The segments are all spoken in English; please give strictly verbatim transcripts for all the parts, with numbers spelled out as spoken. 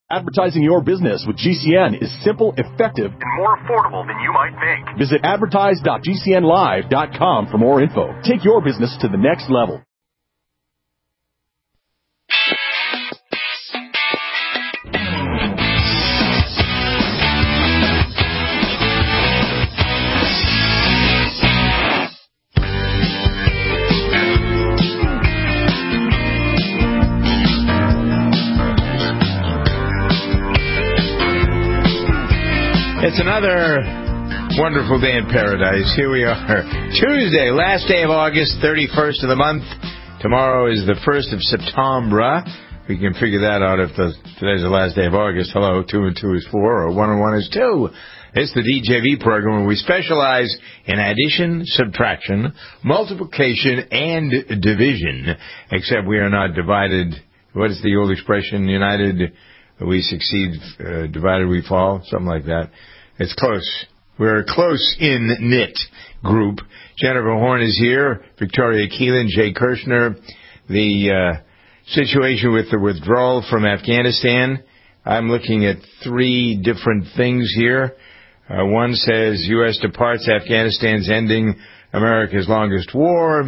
Advertising your business with G C N is simple, effective, and more affordable than you might think. Visit advertise dot g c n live dot com for more info. Take your business to the next level. It's another wonderful day in paradise. Here we are. Tuesday, last day of August, thirty-first of the month. Tomorrow is the first of September. We can figure that out if the, today's the last day of August. Hello, two and two is four, or one and one is two. It's the D J V program where we specialize in addition, subtraction, multiplication, and division. Except we are not divided. What is the old expression? United we succeed, uh, divided we fall, something like that. It's close. We're a close-in-knit group. Jennifer Horn is here, Victoria Keelan, Jay Kirshner. The uh, situation with the withdrawal from Afghanistan, I'm looking at three different things here. Uh, one says U S departs Afghanistan's ending America's longest war.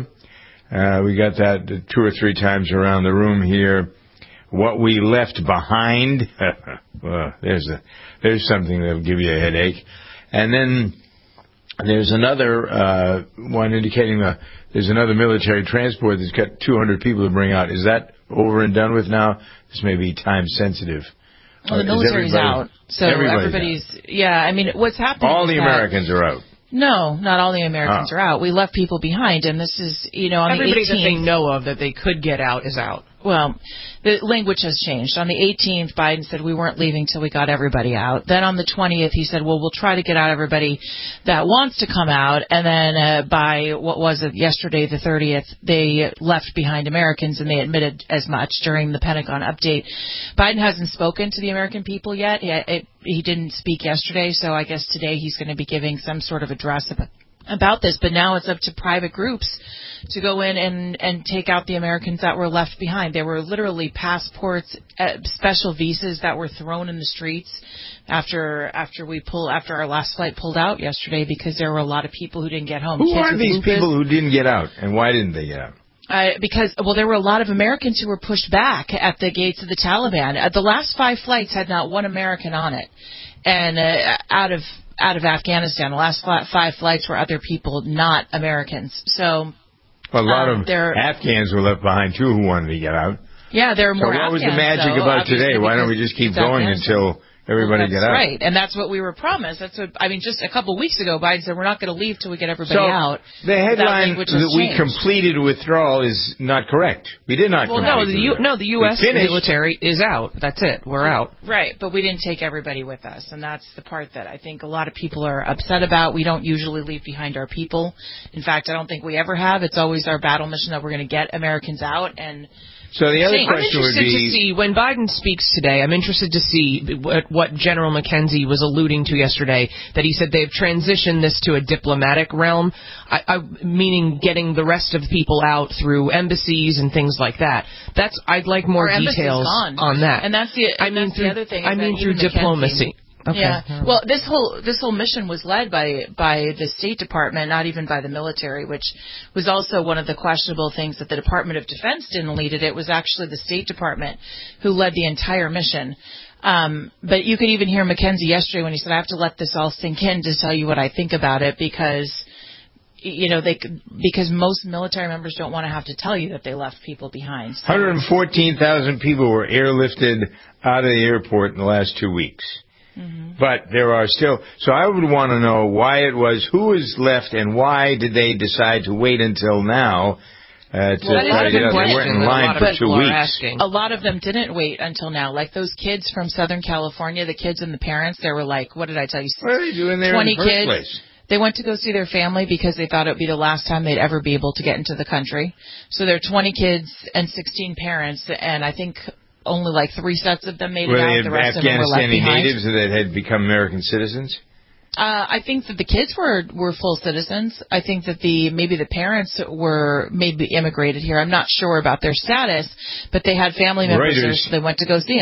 Uh, we got that two or three times around the room here. What we left behind, well, there's a, there's something that'll give you a headache. And then there's another uh, one indicating the, there's another military transport that's got two hundred people to bring out. Is that over and done with now? This may be time sensitive. Well, the military's out, so everybody's, everybody's out. Yeah, I mean, what's happening All is the that, Americans are out. No, not all the Americans oh. are out. We left people behind, and this is, you know, on Everybody the eighteenth... that they know of that they could get out is out. Well, the language has changed. On the eighteenth, Biden said we weren't leaving till we got everybody out. Then on the twentieth, he said, well, we'll try to get out everybody that wants to come out. And then uh, by, what was it, yesterday, the thirtieth, they left behind Americans, and they admitted as much during the Pentagon update. Biden hasn't spoken to the American people yet. He, it, he didn't speak yesterday, so I guess today he's going to be giving some sort of address about, about this. But now it's up to private groups to go in and, and take out the Americans that were left behind. There were literally passports, uh, special visas that were thrown in the streets after after we pull after our last flight pulled out yesterday because there were a lot of people who didn't get home. Who Kids are these lupus. people who didn't get out, and why didn't they get out? Uh, because, well, there were a lot of Americans who were pushed back at the gates of the Taliban. Uh, the last five flights had not one American on it. And uh, out of out of Afghanistan, the last five flights were other people, not Americans. So a lot um, of Afghans were left behind, too, who wanted to get out. Yeah, there are more So what Afghans, was the magic though, about today? Why don't we just keep going until everybody well, get out? That's right, and that's what we were promised. That's what I mean. Just a couple of weeks ago, Biden said we're not going to leave till we get everybody so out. The headline that, that we changed. completed withdrawal is not correct. We did not. Well, no, the U, no, the U S military is out. That's it. We're out. Right, but we didn't take everybody with us, and that's the part that I think a lot of people are upset about. We don't usually leave behind our people. In fact, I don't think we ever have. It's always our battle mission that we're going to get Americans out and. So the other I'm question would interested be, to see, when Biden speaks today, I'm interested to see what, what General McKenzie was alluding to yesterday, that he said they've transitioned this to a diplomatic realm, I, I, meaning getting the rest of the people out through embassies and things like that. That's I'd like more Our details on that. And that's the, and I mean that's through, the other thing. I mean through diplomacy. Okay. Yeah. Well, this whole this whole mission was led by by the State Department, not even by the military, which was also one of the questionable things that the Department of Defense didn't lead it. It was actually the State Department who led the entire mission. Um, but you could even hear McKenzie yesterday when he said, "I have to let this all sink in to tell you what I think about it," because you know they because most military members don't want to have to tell you that they left people behind. So. one hundred fourteen thousand people were airlifted out of the airport in the last two weeks. Mm-hmm. But there are still, so I would want to know why it was, who is left, and why did they decide to wait until now uh, to well, try to get out? They weren't in line for two weeks. A lot of them didn't wait until now. Like those kids from Southern California, the kids and the parents, they were like, what did I tell you? What are they doing there twenty in the first kids. place? They went to go see their family because they thought it would be the last time they'd ever be able to get into the country. So there are twenty kids and sixteen parents, and I think only like three sets of them made were it out. The rest of them were left Afghanistani behind. natives that had become American citizens? Uh, I think that the kids were were full citizens. I think that the maybe the parents were maybe immigrated here. I'm not sure about their status, but they had family members Reuters. there, so they went to go see them.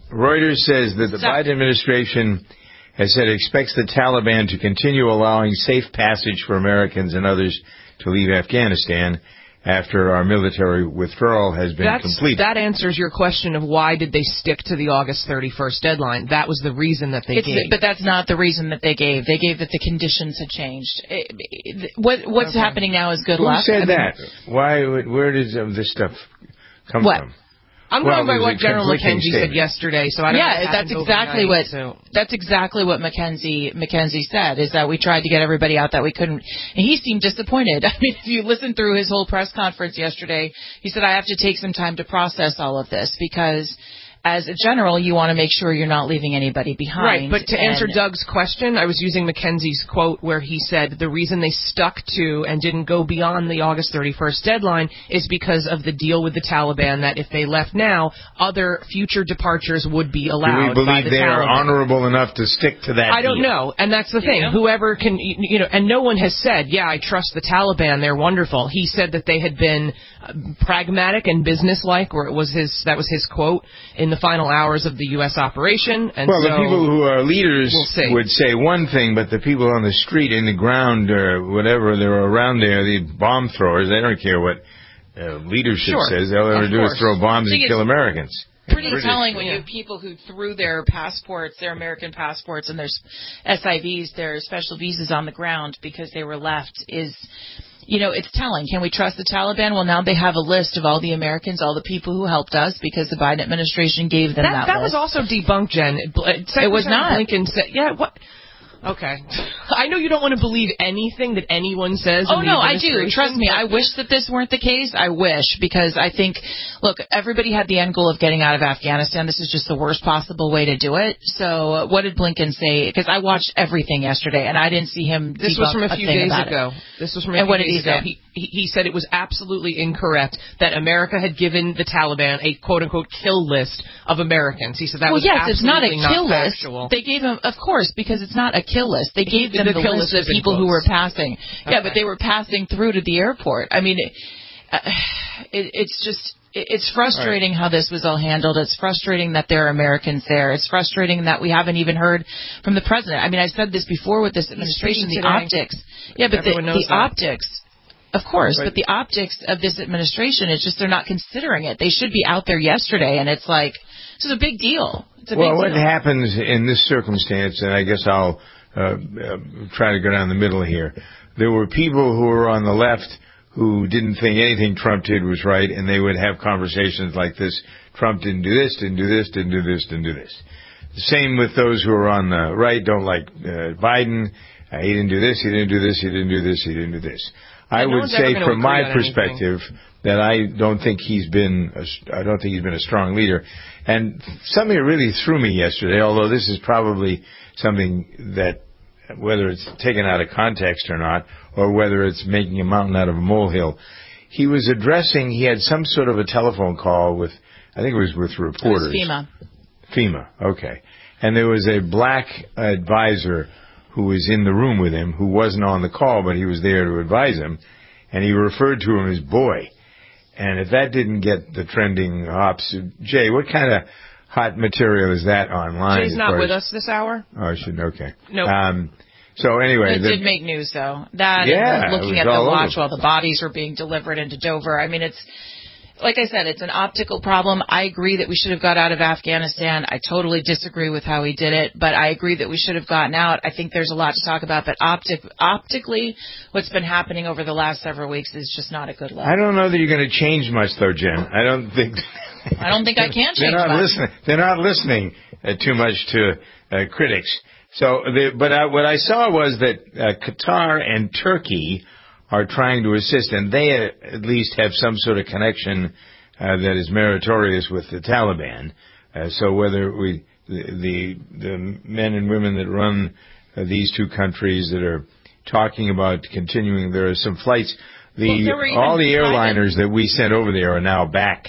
Reuters says that the Biden administration has said it expects the Taliban to continue allowing safe passage for Americans and others to leave Afghanistan after our military withdrawal has been That's, completed. That answers your question of why did they stick to the August thirty-first deadline. That was the reason that they it's, gave. But that's not the reason that they gave. They gave that the conditions had changed. It, it, what, what's okay. happening now is good Who luck. said I that? mean, why? Where does this stuff come what? from? I'm well, going by what General McKenzie statement. said yesterday, so I don't yeah, know that's exactly what so. that's exactly what McKenzie McKenzie said. Is that we tried to get everybody out that we couldn't, and he seemed disappointed. I mean, if you listen through his whole press conference yesterday, he said, "I have to take some time to process all of this because." As a general, you want to make sure you're not leaving anybody behind. Right, but to answer Doug's question, I was using McKenzie's quote where he said the reason they stuck to and didn't go beyond the August thirty-first deadline is because of the deal with the Taliban that if they left now, other future departures would be allowed. Do we believe by the they Taliban. are honorable enough to stick to that I don't deal? know, and that's the thing. Yeah. Whoever can, you know, and no one has said, yeah, I trust the Taliban, they're wonderful. He said that they had been uh, pragmatic and businesslike, or it was his, that was his quote, in the final hours of the U S operation. And well, so the people who are leaders we'll would say one thing, but the people on the street, in the ground, or whatever, they're around there, the bomb throwers, they don't care what uh, leadership sure. says. All they ever do is throw bombs and kill Americans. Pretty British. telling when yeah. you have people who threw their passports, their American passports, and their S I Vs, their special visas on the ground because they were left is... You know, it's telling. Can we trust the Taliban? Well, now they have a list of all the Americans, all the people who helped us, because the Biden administration gave them that, that, that list. was also debunked, Jen. It, it was not. Blinken said, yeah, what? Okay. I know you don't want to believe anything that anyone says. Oh, in the no, I do. Trust me. I wish that this weren't the case. I wish, because I think, look, everybody had the end goal of getting out of Afghanistan. This is just the worst possible way to do it. So what did Blinken say? Because I watched everything yesterday, and I didn't see him This was from a few days ago. It. This was from a and few what days did he ago. say? He, he, he said it was absolutely incorrect that America had given the Taliban a quote-unquote kill list of Americans. He said that well, was yes, it's not a absolutely kill not list. factual. They gave him, of course, because it's not a kill list. They gave them the, the, the list of people who were passing. Okay. Yeah, but they were passing through to the airport. I mean, it, uh, it, it's just... It's frustrating right. how this was all handled. It's frustrating that there are Americans there. It's frustrating that we haven't even heard from the president. I mean, I've said this before with this administration, the optics. Yeah, but Everyone the, knows the that. optics, of course, right. but the optics of this administration, it's just they're not considering it. They should be out there yesterday, and it's like, this is a big deal. It's a well, big what deal. happens in this circumstance, and I guess I'll uh, uh, try to go down the middle here, there were people who were on the left who didn't think anything Trump did was right, and they would have conversations like this. Trump didn't do this, didn't do this, didn't do this, didn't do this. The same with those who are on the right, don't like uh, Biden. Uh, he didn't do this, he didn't do this, he didn't do this, he didn't do this. Yeah, I no would say, from my perspective, anything. that I don't think he's been, a, I don't think he's been a strong leader. And something that really threw me yesterday, although this is probably something that, whether it's taken out of context or not, or whether it's making a mountain out of a molehill, he was addressing, he had some sort of a telephone call with, I think it was with reporters. It was FEMA. FEMA, okay. And there was a black advisor who was in the room with him, who wasn't on the call, but he was there to advise him, and he referred to him as boy. And if that didn't get the trending hops, Jay, what kind of hot material is that online? Jay's not with us this hour? Oh, I should, okay. No. Nope. Um, so anyway. It the, did make news, though. That yeah, and looking it at was the all watch over. while the bodies were being delivered into Dover. I mean, it's, like I said, it's an optical problem. I agree that we should have got out of Afghanistan. I totally disagree with how he did it, but I agree that we should have gotten out. I think there's a lot to talk about, but optic, optically, what's been happening over the last several weeks is just not a good look. I don't know that you're going to change much, though, Jen. I don't think... I don't think I can change they're not much. Listening, they're not listening uh, too much to uh, critics. So, they, but I, what I saw was that uh, Qatar and Turkey are trying to assist, and they uh, at least have some sort of connection uh, that is meritorious with the Taliban. Uh, so whether we, the, the the men and women that run uh, these two countries that are talking about continuing, there are some flights. The Well, there were even all the airliners private- that we sent over there are now back.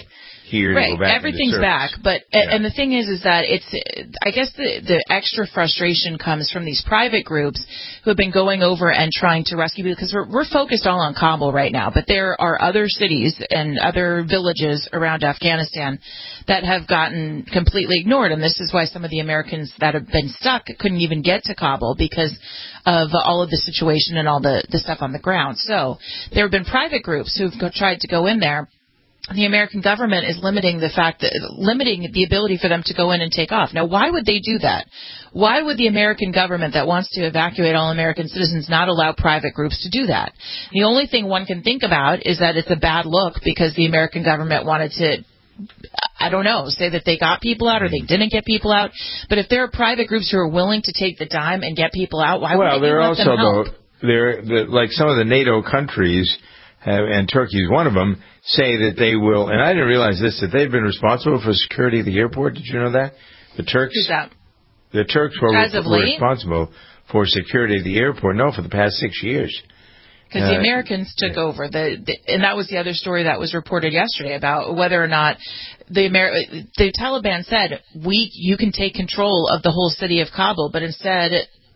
here right. to go back. Everything's back, but yeah. and the thing is, is that it's. I guess the the extra frustration comes from these private groups who have been going over and trying to rescue people, because we're we're focused all on Kabul right now, but there are other cities and other villages around Afghanistan that have gotten completely ignored, and this is why some of the Americans that have been stuck couldn't even get to Kabul because of all of the situation and all the the stuff on the ground. So there have been private groups who've go, tried to go in there. The American government is limiting the fact that limiting the ability for them to go in and take off. Now, why would they do that? Why would the American government that wants to evacuate all American citizens not allow private groups to do that? The only thing one can think about is that it's a bad look because the American government wanted to, I don't know, say that they got people out or they didn't get people out. But if there are private groups who are willing to take the dime and get people out, why well, would they let them help? Well, they're also, though, they're, like some of the NATO countries, have, and Turkey is one of them, say that they will, and I didn't realize this, that they've been responsible for security of the airport. Did you know that? The Turks? Who's that? The Turks were, As of were late? responsible for security of the airport. No, for the past six years. Because uh, the Americans took yeah. over, the, the, and that was the other story that was reported yesterday about whether or not the Amer- the Taliban said, we you can take control of the whole city of Kabul, but instead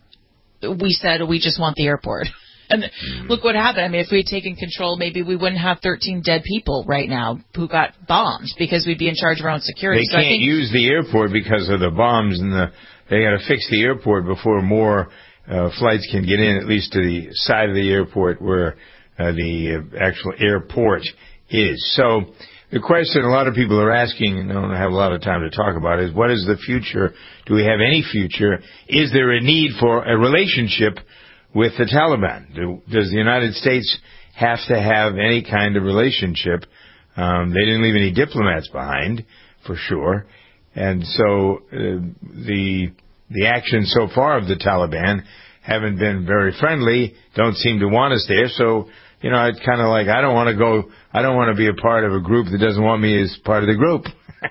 we said we just want the airport. And look what happened. I mean, if we had taken control, maybe we wouldn't have thirteen dead people right now who got bombed because we'd be in charge of our own security. They so can't I think use the airport because of the bombs, and the they got to fix the airport before more uh, flights can get in, at least to the side of the airport where uh, the uh, actual airport is. So the question a lot of people are asking, and I don't have a lot of time to talk about it, is what is the future? Do we have any future? Is there a need for a relationship with the Taliban? Do, does the United States have to have any kind of relationship? Um, they didn't leave any diplomats behind, for sure. And so uh, the the actions so far of the Taliban haven't been very friendly, don't seem to want us there. So, you know, it's kind of like, I don't want to go, I don't want to be a part of a group that doesn't want me as part of the group.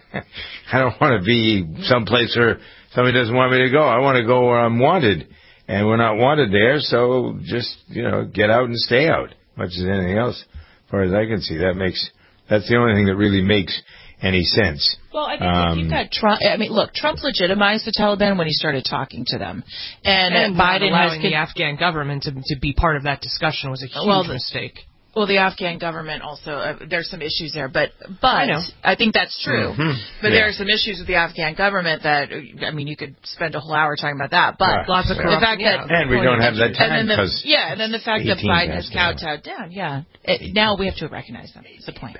I don't want to be someplace where somebody doesn't want me to go. I want to go where I'm wanted. And we're not wanted there, so just, you know, get out and stay out, much as anything else, as far as I can see. That makes, that's the only thing that really makes any sense. Well, I think um, if you've got Trump, I mean, look, Trump legitimized the Taliban when he started talking to them. And, and Biden allowing has the Afghan government to, to be part of that discussion was a huge well, mistake. Well, the Afghan government also, uh, there's some issues there, but but I, I think that's true. Mm-hmm. But yeah. there are some issues with the Afghan government that, I mean, you could spend a whole hour talking about that. But right. lots of the corruption, fact yeah. that and we don't have that time because yeah, and then the fact that Biden has kowtowed down. Yeah, it, now we have to recognize them. That's the point.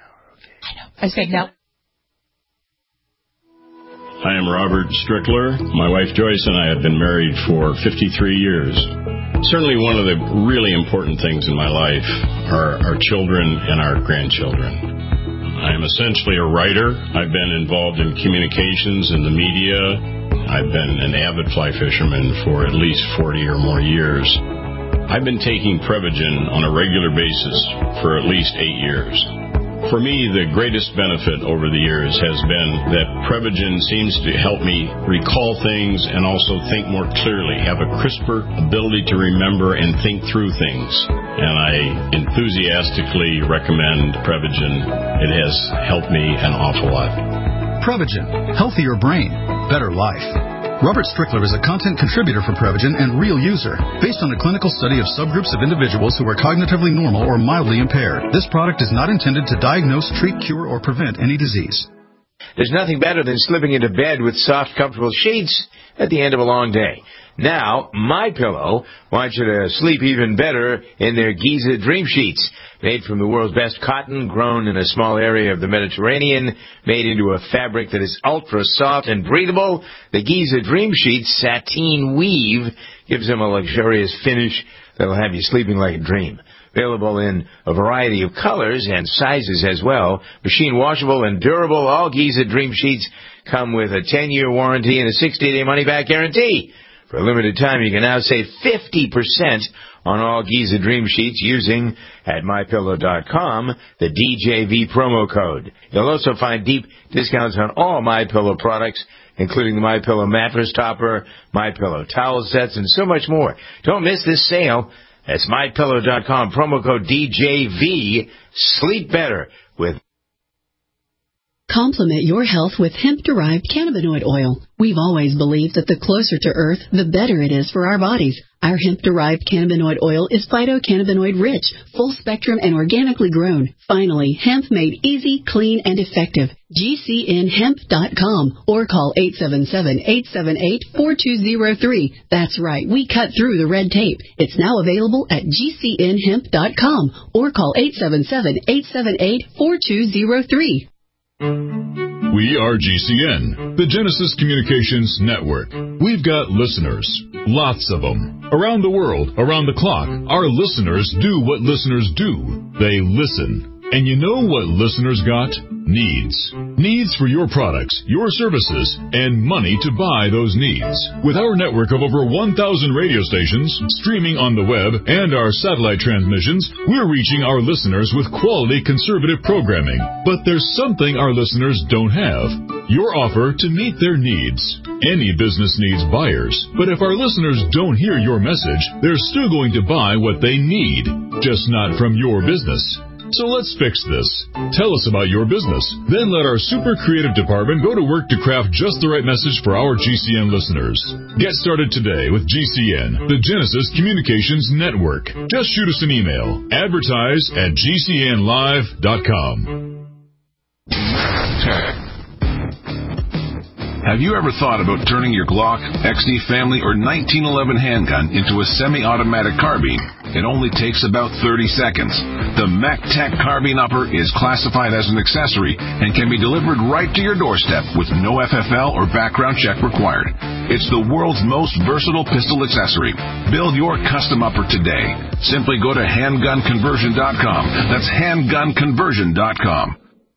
I know. I said no. I am Robert Strickler. My wife Joyce and I have been married for fifty-three years. Certainly one of the really important things in my life are our children and our grandchildren. I am essentially a writer. I've been involved in communications in the media. I've been an avid fly fisherman for at least forty or more years. I've been taking Prevagen on a regular basis for at least eight years. For me, the greatest benefit over the years has been that Prevagen seems to help me recall things and also think more clearly, have a crisper ability to remember and think through things. And I enthusiastically recommend Prevagen. It has helped me an awful lot. Prevagen. Healthier brain. Better life. Robert Strickler is a content contributor for Prevagen and real user, based on a clinical study of subgroups of individuals who are cognitively normal or mildly impaired. This product is not intended to diagnose, treat, cure, or prevent any disease. There's nothing better than slipping into bed with soft, comfortable sheets at the end of a long day. Now, MyPillow wants you to sleep even better in their Giza Dream Sheets. Made from the world's best cotton, grown in a small area of the Mediterranean, made into a fabric that is ultra soft and breathable, the Giza Dream Sheets sateen weave gives them a luxurious finish that will have you sleeping like a dream. Available in a variety of colors and sizes as well. Machine washable and durable, all Giza Dream Sheets come with a ten-year warranty and a sixty-day money-back guarantee. For a limited time, you can now save fifty percent on all Giza Dream Sheets using, at my pillow dot com, the D J V promo code. You'll also find deep discounts on all MyPillow products, including the MyPillow mattress topper, MyPillow towel sets, and so much more. Don't miss this sale. That's my pillow dot com, promo code D J V. Sleep better with Complement your health with hemp-derived cannabinoid oil. We've always believed that the closer to Earth, the better it is for our bodies. Our hemp-derived cannabinoid oil is phytocannabinoid-rich, full-spectrum, and organically grown. Finally, hemp made easy, clean, and effective. G C N hemp dot com or call eight seven seven, eight seven eight, four two zero three. That's right, we cut through the red tape. It's now available at G C N hemp dot com or call eight seven seven, eight seven eight, four two zero three. We are G C N, the Genesis Communications Network. We've got listeners, lots of them. Around the world, around the clock, our listeners do what listeners do. They listen. And you know what listeners got? Needs. Needs for your products, your services, and money to buy those needs. With our network of over one thousand radio stations, streaming on the web, and our satellite transmissions, we're reaching our listeners with quality conservative programming. But there's something our listeners don't have. Your offer to meet their needs. Any business needs buyers, but if our listeners don't hear your message, they're still going to buy what they need, just not from your business. So let's fix this. Tell us about your business. Then let our super creative department go to work to craft just the right message for our G C N listeners. Get started today with G C N, the Genesis Communications Network. Just shoot us an email. Advertise at G C N live dot com. Have you ever thought about turning your Glock, X D Family, or nineteen eleven handgun into a semi-automatic carbine? It only takes about thirty seconds. The MacTac Carbine Upper is classified as an accessory and can be delivered right to your doorstep with no F F L or background check required. It's the world's most versatile pistol accessory. Build your custom upper today. Simply go to handgun conversion dot com. That's handgun conversion dot com.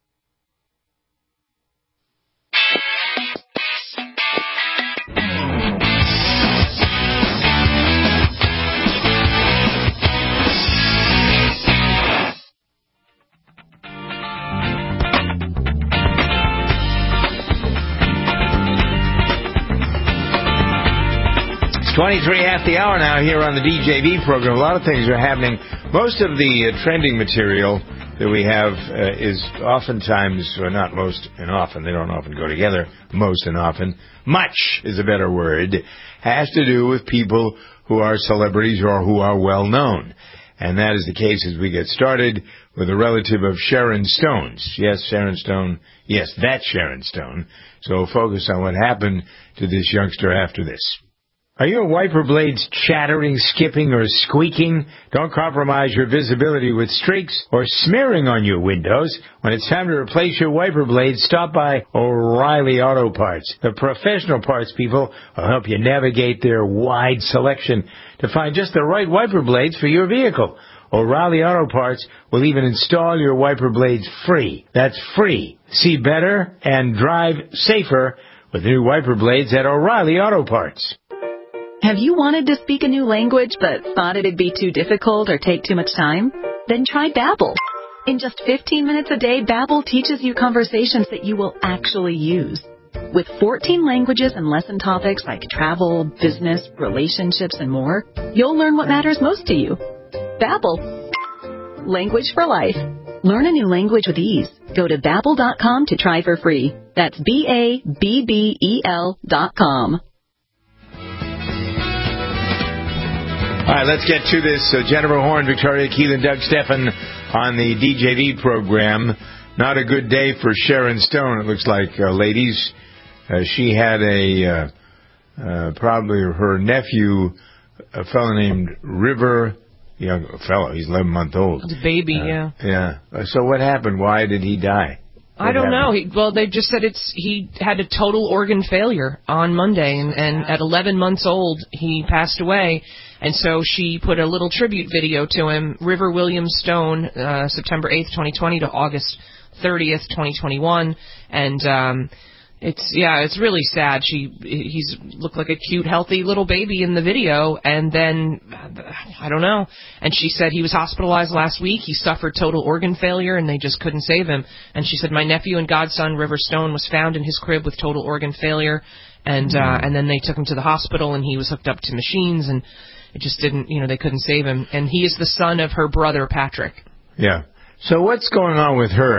twenty-three after the hour now here on the D J V program. A lot of things are happening. Most of the uh, trending material that we have uh, is oftentimes, or not most and often, they don't often go together, most and often, much is a better word, has to do with people who are celebrities or who are well known. And that is the case as we get started with a relative of Sharon Stone's. Yes, Sharon Stone. Yes, that's Sharon Stone. So we'll focus on what happened to this youngster after this. Are your wiper blades chattering, skipping, or squeaking? Don't compromise your visibility with streaks or smearing on your windows. When it's time to replace your wiper blades, stop by O'Reilly Auto Parts. The professional parts people will help you navigate their wide selection to find just the right wiper blades for your vehicle. O'Reilly Auto Parts will even install your wiper blades free. That's free. See better and drive safer with new wiper blades at O'Reilly Auto Parts. Have you wanted to speak a new language but thought it'd be too difficult or take too much time? Then try Babbel. In just fifteen minutes a day, Babbel teaches you conversations that you will actually use. With fourteen languages and lesson topics like travel, business, relationships, and more, you'll learn what matters most to you. Babbel. Language for life. Learn a new language with ease. Go to Babbel dot com to try for free. That's B A B B E L dot com. All right, let's get to this. Uh, Jennifer Horn, Victoria Keelan, Doug Stephan on the D J V program. Not a good day for Sharon Stone, it looks like, uh, ladies. Uh, she had a, uh, uh, probably her nephew, a fellow named River, young fellow, he's eleven months old. The baby, uh, yeah. Yeah. So what happened? Why did he die? What I don't happened? know. He, well, they just said it's he had a total organ failure on Monday, and, and at eleven months old, he passed away. And so she put a little tribute video to him, River Williams Stone, uh, September eighth, twenty twenty to August thirtieth, twenty twenty-one. And um, it's, yeah, it's really sad. She He's looked like a cute, healthy little baby in the video, and then, I don't know. And she said he was hospitalized last week. He suffered total organ failure, and they just couldn't save him. And she said, my nephew and godson, River Stone, was found in his crib with total organ failure. And, uh, and then they took him to the hospital, and he was hooked up to machines, and it just didn't, you know, they couldn't save him. And he is the son of her brother, Patrick. Yeah. So what's going on with her?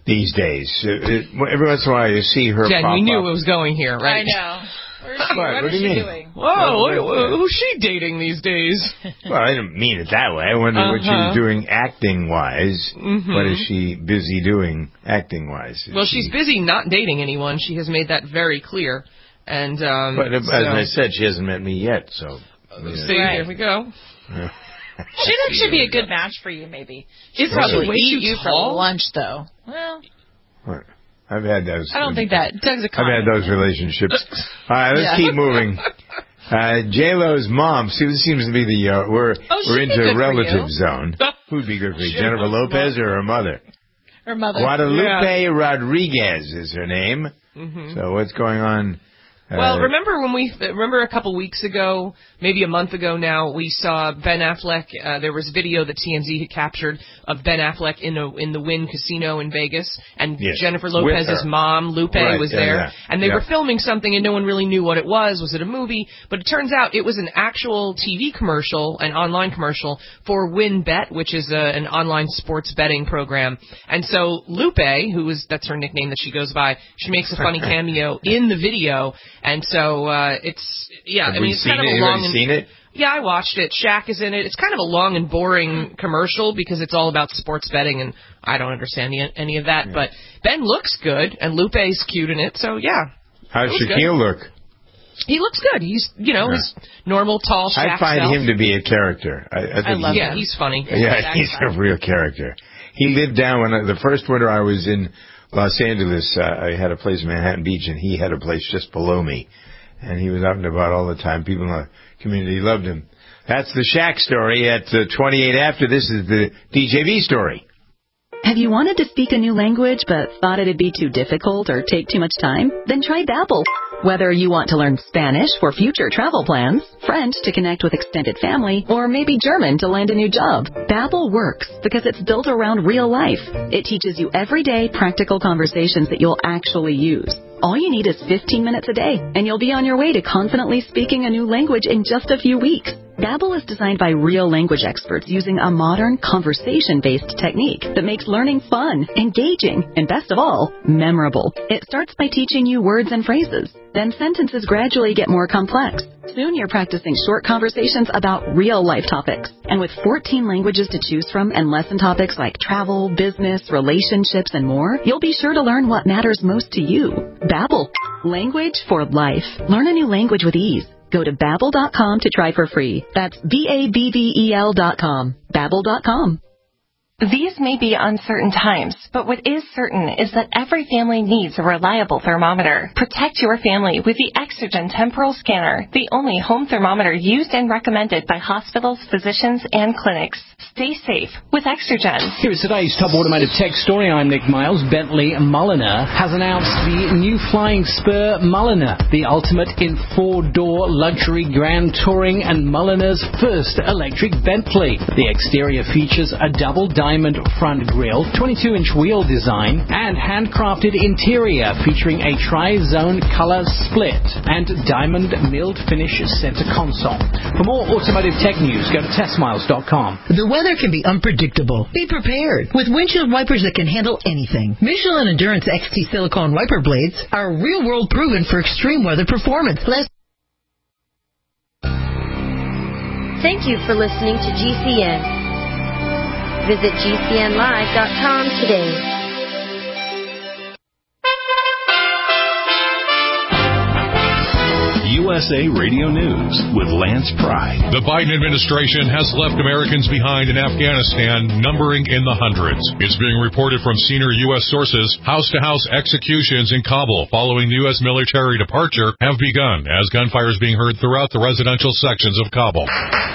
these days. It, it, every once in a while you see her Jen, pop we knew up. it was going here, right? I know. Where's she, What? what What is do you she mean? doing? Whoa, what, who's she dating these days? Well, I didn't mean it that way. I wondered uh-huh. what she was doing acting-wise. Mm-hmm. What is she busy doing acting-wise? Is Well, she... she's busy not dating anyone. She has made that very clear. And um, But as so, I said, she hasn't met me yet, so... See, Right. here we go. Yeah. She'd actually be a good match for you, maybe. She'd Is probably she way eat too you for tall? lunch, though. Well, What? I've had those. I don't think that. Doug's a I've had those relationships. All right, let's Yeah. keep moving. Uh, J-Lo's mom. See, this seems to be the uh, we're Oh, we're she'd be into good for relative you. zone. Who'd be good for you, Jennifer J-Lo's Lopez or her mother? Her mother. Guadalupe yeah. Rodriguez is her name. Mm-hmm. So what's going on? Uh, Well, remember when we remember a couple weeks ago, maybe a month ago now, we saw Ben Affleck. Uh, there was video that T M Z had captured of Ben Affleck in a in the Wynn Casino in Vegas, and yes. Jennifer Lopez's mom, Lupe, right, was yeah, there, yeah. and they yeah. were filming something, and no one really knew what it was. Was it a movie? But it turns out it was an actual T V commercial, an online commercial for WynnBET, which is a, an online sports betting program. And so Lupe, who is that's her nickname that she goes by, she makes a funny cameo in the video. And so uh, it's, yeah, Have I mean, it's kind of it? a You long... and, seen it? Yeah, I watched it. Shaq is in it. It's kind of a long and boring commercial because it's all about sports betting, and I don't understand any, any of that. Yeah. But Ben looks good, and Lupe's cute in it, so yeah. How's Shaquille look? He looks good. He's, you know, yeah. his normal, tall Shaq I find self. him to be a character. I, I, think I love he's, Yeah, he's funny. Yeah, he's a real character. He lived down when I, the first winter I was in Los Angeles. Uh, I had a place in Manhattan Beach, and he had a place just below me. And he was out and about all the time. People in the community loved him. That's the Shaq story at uh, twenty-eight after. This is the D J V story. Have you wanted to speak a new language but thought it'd be too difficult or take too much time? Then try Babbel. Whether you want to learn Spanish for future travel plans, French to connect with extended family, or maybe German to land a new job, Babbel works because it's built around real life. It teaches you everyday practical conversations that you'll actually use. All you need is fifteen minutes a day, and you'll be on your way to confidently speaking a new language in just a few weeks. Babbel is designed by real language experts using a modern, conversation-based technique that makes learning fun, engaging, and best of all, memorable. It starts by teaching you words and phrases. Then sentences gradually get more complex. Soon you're practicing short conversations about real-life topics. And with fourteen languages to choose from and lesson topics like travel, business, relationships, and more, you'll be sure to learn what matters most to you. Babbel. Language for life. Learn a new language with ease. Go to Babbel dot com to try for free. That's B A B B E L dot com. Babbel dot com. These may be uncertain times, but what is certain is that every family needs a reliable thermometer. Protect your family with the Exergen Temporal Scanner, the only home thermometer used and recommended by hospitals, physicians, and clinics. Stay safe with Exergen. Here is today's top automotive tech story. I'm Nick Miles. Bentley Mulliner has announced the new Flying Spur Mulliner, the ultimate in four-door luxury grand touring and Mulliner's first electric Bentley. The exterior features a double diamond front grille, twenty-two inch wheel design, and handcrafted interior featuring a tri-zone color split and diamond milled finish center console. For more automotive tech news, go to test miles dot com. The weather can be unpredictable. Be prepared with windshield wipers that can handle anything. Michelin Endurance X T silicone wiper blades are real-world proven for extreme weather performance. Less Thank you for listening to G C N. Visit G C N live dot com today. U S A Radio News with Lance Pry. The Biden administration has left Americans behind in Afghanistan, numbering in the hundreds. It's being reported from senior U S sources, house-to-house executions in Kabul following the U S military departure have begun, as gunfire is being heard throughout the residential sections of Kabul.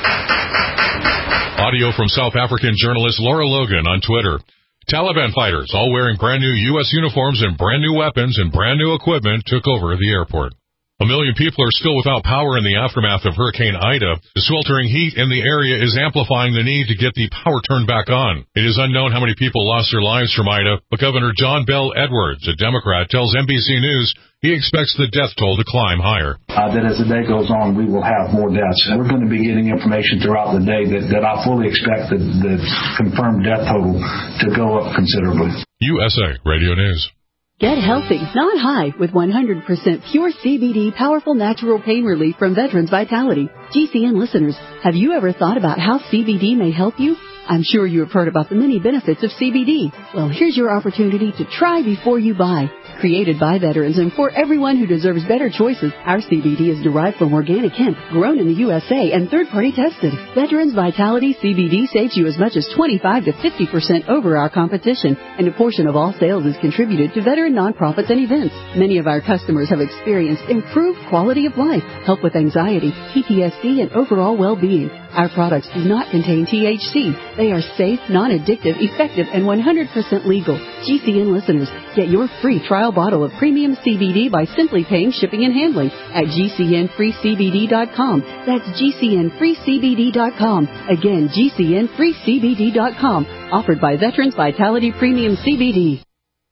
Audio from South African journalist Laura Logan on Twitter. Taliban fighters, all wearing brand new U S uniforms and brand new weapons and brand new equipment, took over the airport. A million people are still without power in the aftermath of Hurricane Ida. The sweltering heat in the area is amplifying the need to get the power turned back on. It is unknown how many people lost their lives from Ida, but Governor John Bell Edwards, a Democrat, tells N B C News he expects the death toll to climb higher. Uh, that as the day goes on, we will have more deaths. We're going to be getting information throughout the day that, that I fully expect the, the confirmed death total to go up considerably. U S A Radio News. Get healthy, not high, with one hundred percent pure C B D powerful natural pain relief from Veterans Vitality. G C N listeners, have you ever thought about how C B D may help you? I'm sure you have heard about the many benefits of C B D. Well, here's your opportunity to try before you buy. Created by veterans and for everyone who deserves better choices, our C B D is derived from organic hemp, grown in the U S A and third-party tested. Veterans Vitality C B D saves you as much as twenty-five to fifty percent over our competition, and a portion of all sales is contributed to veteran nonprofits and events. Many of our customers have experienced improved quality of life, help with anxiety, P T S D, and overall well-being. Our products do not contain T H C. They are safe, non-addictive, effective, and one hundred percent legal. G C N listeners, get your free trial bottle of premium C B D by simply paying shipping and handling at G C N free C B D dot com. That's G C N free C B D dot com. Again, G C N free C B D dot com. Offered by Veterans Vitality Premium C B D.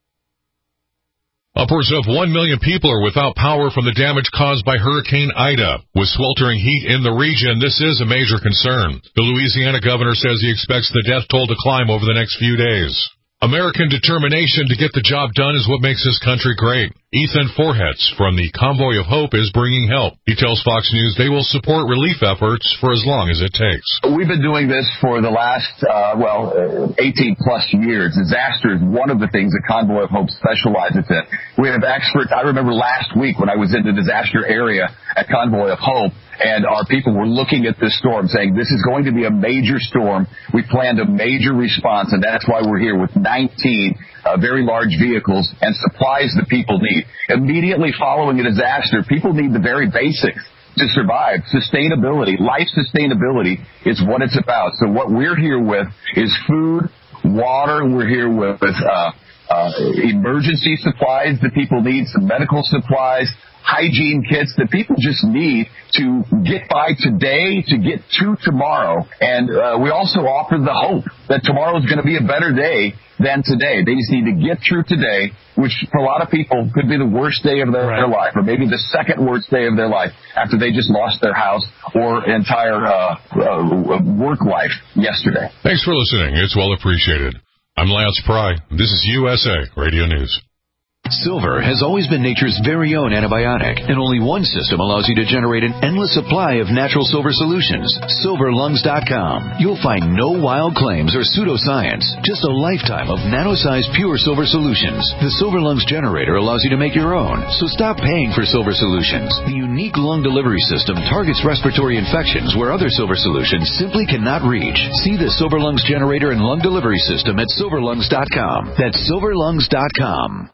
Upwards of one million people are without power from the damage caused by Hurricane Ida. With sweltering heat in the region, this is a major concern. The Louisiana governor says he expects the death toll to climb over the next few days. American determination to get the job done is what makes this country great. Ethan Forhetz from the Convoy of Hope is bringing help. He tells Fox News they will support relief efforts for as long as it takes. We've been doing this for the last, uh, well, eighteen plus years. Disaster is one of the things that Convoy of Hope specializes in. We have experts. I remember last week when I was in the disaster area at Convoy of Hope, and our people were looking at this storm saying, this is going to be a major storm. We planned a major response, and that's why we're here with nineteen uh, very large vehicles and supplies that people need. Immediately following a disaster, people need the very basics to survive. Sustainability, life sustainability is what it's about. So what we're here with is food, water. We're here with uh, uh, emergency supplies that people need, some medical supplies, hygiene kits that people just need to get by today, to get to tomorrow. And uh, we also offer the hope that tomorrow is going to be a better day than today. They just need to get through today, which for a lot of people could be the worst day of their, right. their life, or maybe the second worst day of their life after they just lost their house or entire uh, uh, work life yesterday. Thanks for listening. It's well appreciated. I'm Lance Pry. This is U S A Radio News. Silver has always been nature's very own antibiotic, and only one system allows you to generate an endless supply of natural silver solutions. silver lungs dot com. You'll find no wild claims or pseudoscience, just a lifetime of nano-sized pure silver solutions. The Silver Lungs generator allows you to make your own, so stop paying for silver solutions. The unique lung delivery system targets respiratory infections where other silver solutions simply cannot reach. See the Silver Lungs generator and lung delivery system at silver lungs dot com. That's silver lungs dot com.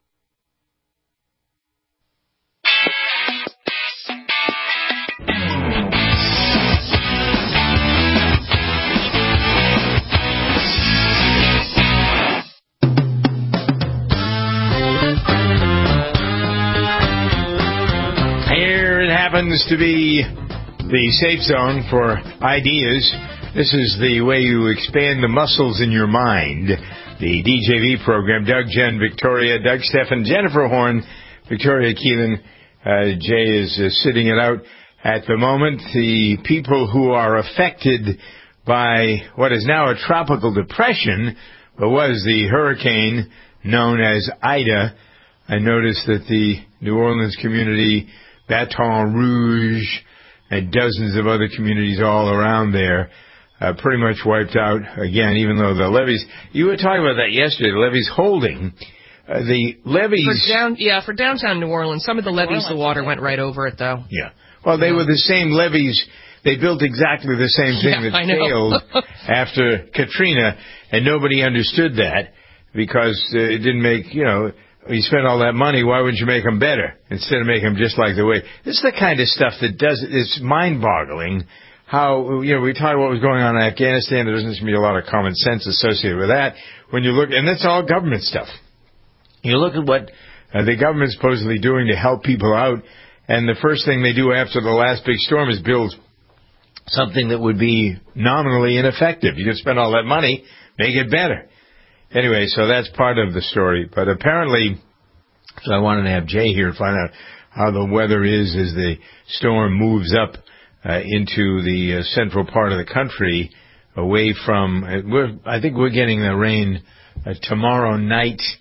Happens to be the safe zone for ideas. This is the way you expand the muscles in your mind. The D J V program. Doug, Jen, Victoria, Doug, Stefan, Jennifer Horn, Victoria Keelan. Uh, Jay is uh, sitting it out at the moment. The people who are affected by what is now a tropical depression, but was the hurricane known as Ida. I noticed that the New Orleans community, Baton Rouge, and dozens of other communities all around there uh, pretty much wiped out again, even though the levees, you were talking about that yesterday, the levees holding. Uh, the levees... For down, yeah, for downtown New Orleans, some of the levees, the water went right over it, though. Yeah. Well, they yeah. were the same levees. They built exactly the same thing yeah, that failed after Katrina, and nobody understood that because uh, it didn't make, you know... You spend all that money, why wouldn't you make them better instead of making them just like the way? This is the kind of stuff that does, it's mind-boggling how, you know, we talked about what was going on in Afghanistan. There doesn't seem to be a lot of common sense associated with that. When you look, and that's all government stuff. You look at what uh, the government's supposedly doing to help people out, and the first thing they do after the last big storm is build something that would be nominally ineffective. You could spend all that money, make it better. Anyway, so that's part of the story. But apparently, so I wanted to have Jay here to find out how the weather is as the storm moves up uh, into the uh, central part of the country, away from. Uh, we're, I think we're getting the rain uh, tomorrow night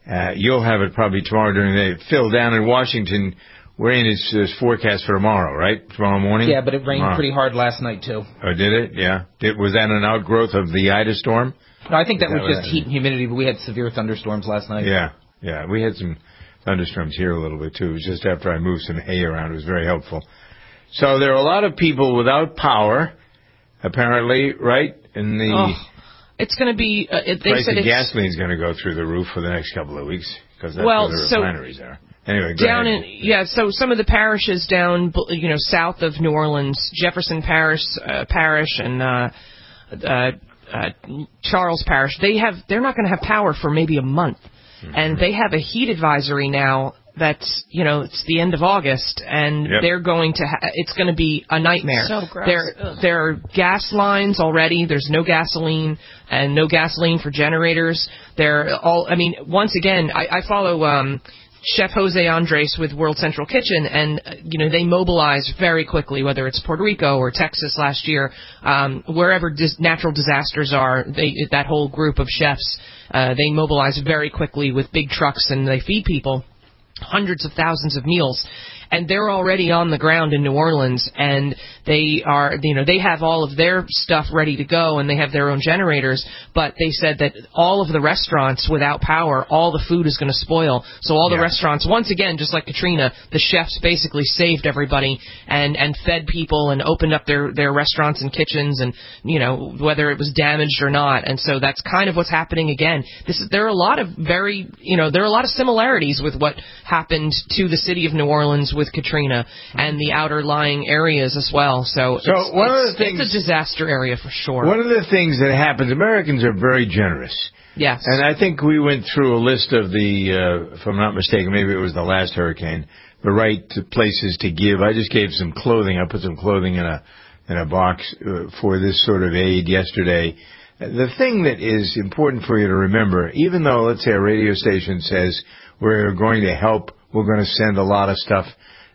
Uh, you'll have it probably tomorrow during the day. Phil, down in Washington, rain is, is forecast for tomorrow, right? Tomorrow morning? Yeah, but it rained tomorrow. pretty hard last night, too. Oh, did it? Yeah. Did, was that an outgrowth of the Ida storm? No, I think that, that was just heat and humidity, but we had severe thunderstorms last night. Yeah, yeah. We had some thunderstorms here a little bit, too. It was just after I moved some hay around. It was very helpful. So there are a lot of people without power, apparently, right? In the oh, it's going to be. Uh, it, they price said of gasoline is going to go through the roof for the next couple of weeks because that's well, where the so refineries are. Anyway, go down ahead. in yeah. So some of the parishes down, you know, south of New Orleans, Jefferson Parish, uh, Parish, and uh, uh, uh, Charles Parish, they have they're not going to have power for maybe a month, mm-hmm. and they have a heat advisory now. That's, you know, it's the end of August, and yep. they're going to, ha- it's going to be a nightmare. So gross. There, there are gas lines already. There's no gasoline, and no gasoline for generators. They're all, I mean, once again, I, I follow um, Chef Jose Andres with World Central Kitchen, and, uh, you know, they mobilize very quickly, whether it's Puerto Rico or Texas last year, um, wherever dis- natural disasters are, they, that whole group of chefs, uh, they mobilize very quickly with big trucks, and they feed people hundreds of thousands of meals, and they're already on the ground in New Orleans, and they are, you know, they have all of their stuff ready to go, and they have their own generators, but they said that all of the restaurants without power, all the food is going to spoil, so all the yeah. restaurants, once again, just like Katrina, the chefs basically saved everybody and, and fed people and opened up their, their restaurants and kitchens, and, you know, whether it was damaged or not, and so that's kind of what's happening again. This is, there are a lot of very, you know, there are a lot of similarities with what happened to the city of New Orleans with Katrina and the outer lying areas as well. So, so it's, one it's, of the things, it's a disaster area for sure. One of the things that happens, Americans are very generous. Yes. And I think we went through a list of the, uh, if I'm not mistaken, maybe it was the last hurricane, the right places to give. I just gave some clothing. I put some clothing in a in a box uh, for this sort of aid yesterday. The thing that is important for you to remember, even though, let's say, a radio station says we're going to help, we're going to send a lot of stuff,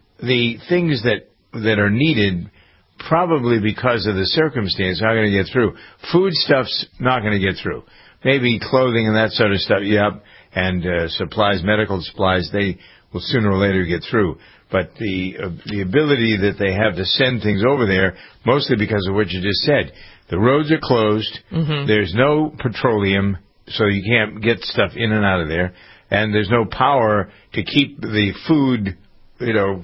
the things that that are needed, probably because of the circumstance, are going to get through. Food stuff's not going to get through. Maybe clothing and that sort of stuff, yep, and uh, supplies, medical supplies, they will sooner or later get through. But the uh, the ability that they have to send things over there, mostly because of what you just said. The roads are closed. Mm-hmm. There's no petroleum, so you can't get stuff in and out of there. And there's no power to keep the food, you know,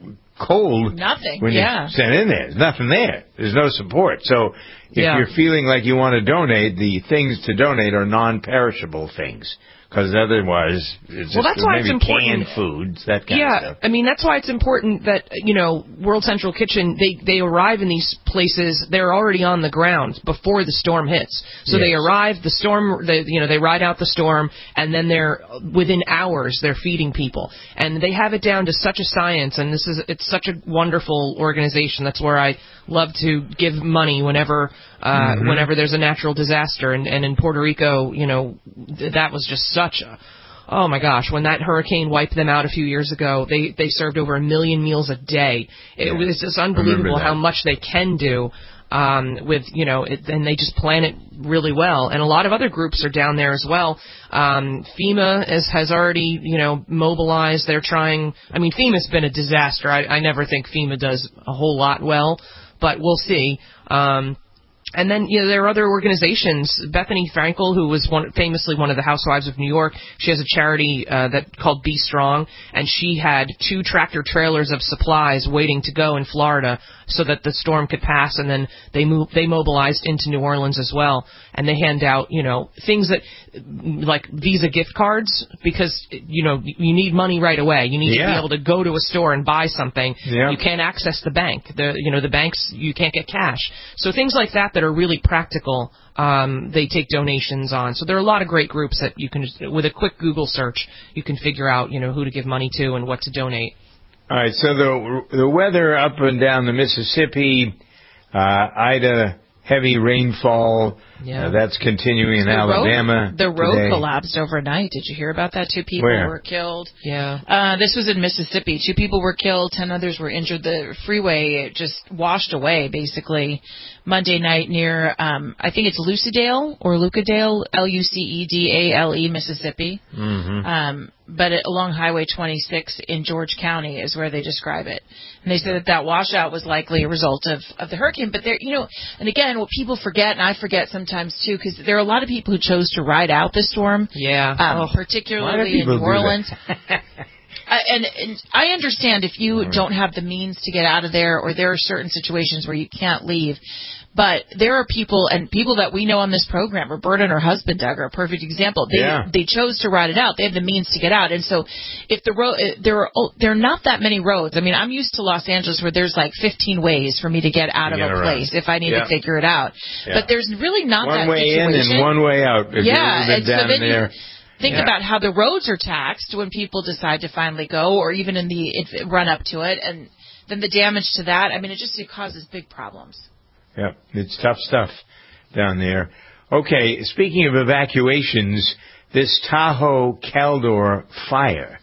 cold. Nothing, when yeah. you send in there. There's nothing there. There's no support. So if yeah. you're feeling like you want to donate, the things to donate are non-perishable things. Because otherwise, it's well, just that's why maybe it's important. canned foods, that kind yeah, of stuff. I mean, that's why it's important that, you know, World Central Kitchen, they, they arrive in these places, they're already on the ground before the storm hits. So yes. they arrive, the storm, they, you know, they ride out the storm, and then they're, within hours, they're feeding people. And they have it down to such a science, and this is, it's such a wonderful organization. That's where I love to give money whenever, uh, mm-hmm. whenever there's a natural disaster. And, and in Puerto Rico, you know, th- that was just such a, oh my gosh, when that hurricane wiped them out a few years ago, they, they served over a million meals a day. It yeah. was just unbelievable how much they can do, um, with, you know, it, and they just plan it really well. And a lot of other groups are down there as well. Um, FEMA is, has already, you know, mobilized. They're trying, I mean, FEMA's been a disaster. I, I never think FEMA does a whole lot well, but we'll see. Um, And then, you know, there are other organizations. Bethany Frankel, who was one, famously one of the housewives of New York, she has a charity uh, that called Be Strong, and she had two tractor trailers of supplies waiting to go in Florida so that the storm could pass, and then they move, they mobilized into New Orleans as well, and they hand out, you know, things that, like Visa gift cards, because, you know, you need money right away. You need yeah. to be able to go to a store and buy something. Yeah. You can't access the bank. The, you know, the banks, you can't get cash. So things like that that are really practical, um, they take donations on. So there are a lot of great groups that you can, with a quick Google search, you can figure out, you know, who to give money to and what to donate. All right, so the the weather up and down the Mississippi, uh, Ida heavy rainfall. Yeah. Uh, that's continuing in the Alabama. Road, the road today. collapsed overnight. Did you hear about that? Two people Where? were killed. Yeah. Uh, this was in Mississippi. Two people were killed. Ten others were injured. The freeway just washed away, basically, Monday night near, um, I think it's Lucedale or Lucadale, L U C E D A L E, Mississippi. Mm-hmm. Um, but it, along Highway twenty-six in George County is where they describe it. And they said that that washout was likely a result of, of the hurricane. But there, you know, and again, what people forget, and I forget sometimes too, because there are a lot of people who chose to ride out the storm. Yeah. Um, oh. particularly in New Orleans. I, and, and I understand if you right. don't have the means to get out of there, or there are certain situations where you can't leave. But there are people, and people that we know on this program, Roberta and her husband, Doug, are a perfect example. They yeah. they chose to ride it out. They have the means to get out. And so if the road, there are there are not that many roads. I mean, I'm used to Los Angeles where there's like fifteen ways for me to get out of get a around. place if I need yeah. to figure it out. Yeah. But there's really not one that way situation. in and one way out. If yeah, you've and been down so then there. you think yeah. about how the roads are taxed when people decide to finally go, or even in the run up to it, and then the damage to that. I mean, it just it causes big problems. Yep, it's tough stuff down there. Okay, speaking of evacuations, this Tahoe Caldor fire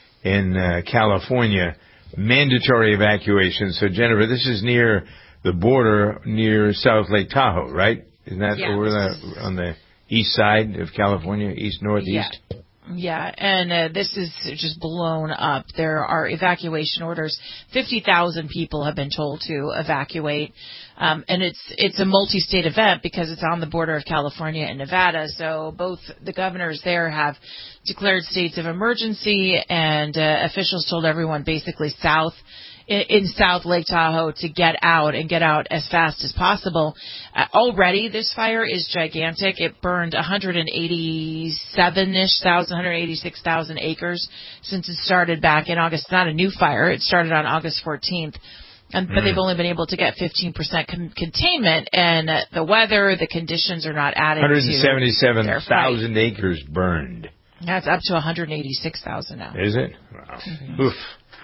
in uh, California, mandatory evacuation. So, Jennifer, this is near the border, near South Lake Tahoe, right? Isn't that yeah, over the, on the east side of California, east, northeast? Yeah. Yeah, and uh, this is just blown up. There are evacuation orders. fifty thousand people have been told to evacuate. Um, and it's it's a multi-state event because it's on the border of California and Nevada. So both the governors there have declared states of emergency, and uh, officials told everyone basically south in, in South Lake Tahoe to get out and get out as fast as possible. Uh, already, this fire is gigantic. It burned one hundred eighty-seven-ish thousand, one hundred eighty-six thousand acres since it started back in August. It's not a new fire. It started on August fourteenth. And, but mm. they've only been able to get fifteen percent con- containment, and uh, the weather, the conditions are not adding to one hundred seventy-seven thousand acres burned. That's up to one hundred eighty-six thousand now. Is it? Wow. Mm-hmm. Oof.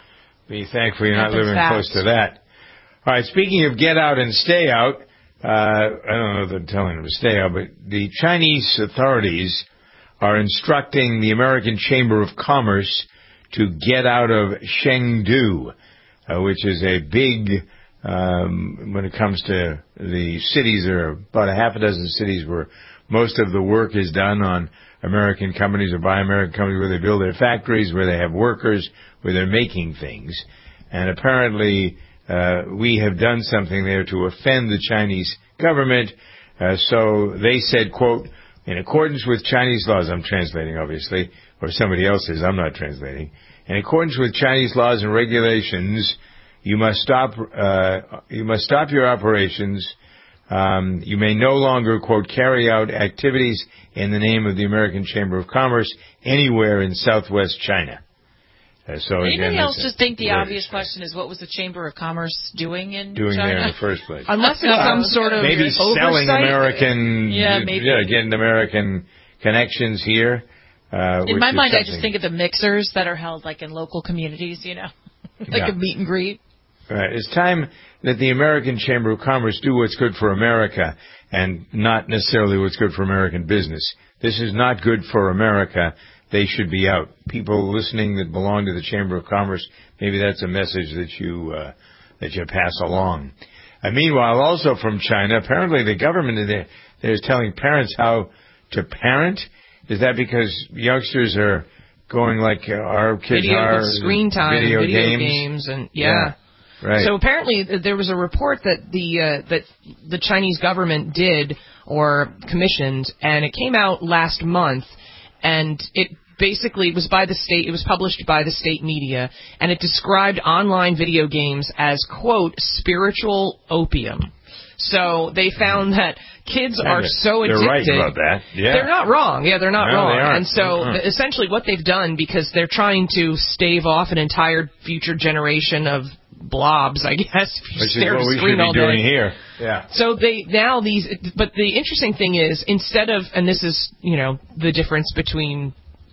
Be thankful you're not That's living fast. close to that. All right, speaking of get out and stay out, uh, I don't know if they're telling them to stay out, but the Chinese authorities are instructing the American Chamber of Commerce to get out of Chengdu, Uh, which is a big, um, when it comes to the cities, there are about a half a dozen cities where most of the work is done on American companies or by American companies, where they build their factories, where they have workers, where they're making things. And apparently, uh, we have done something there to offend the Chinese government. Uh, so they said, quote, in accordance with Chinese laws, I'm translating obviously, or somebody else is, I'm not translating. In accordance with Chinese laws and regulations, you must stop. Uh, you must stop your operations. Um, you may no longer, quote, carry out activities in the name of the American Chamber of Commerce anywhere in Southwest China. Uh, so anybody again, else just think the right. obvious question is, what was the Chamber of Commerce doing in doing China? there in the first place? Unless it's some sort of maybe oversight. selling American, yeah, maybe yeah, getting American connections here. Uh, in my mind, something. I just think of the mixers that are held like in local communities, you know, like yeah. a meet and greet. Right. It's time that the American Chamber of Commerce do what's good for America and not necessarily what's good for American business. This is not good for America. They should be out. People listening that belong to the Chamber of Commerce, maybe that's a message that you uh, that you pass along. And meanwhile, also from China, apparently the government is there is telling parents how to parent. Is that because youngsters are going like uh, our kids video are? Screen time, video, video games. games, and yeah. yeah. Right. So apparently there was a report that the uh, that the Chinese government did or commissioned, and it came out last month, and it basically was by the state. It was published by the state media, and it described online video games as, quote, spiritual opium. So they found that kids and are so addicted. They're right about that. Yeah. They're not wrong. Yeah, they're not no, wrong. They aren't. And so mm-hmm. essentially what they've done, because they're trying to stave off an entire future generation of blobs, I guess, if you Which stare is what at a we screen should be all doing day. here. Yeah. So they now these, but the interesting thing is, instead of, and this is, you know, the difference between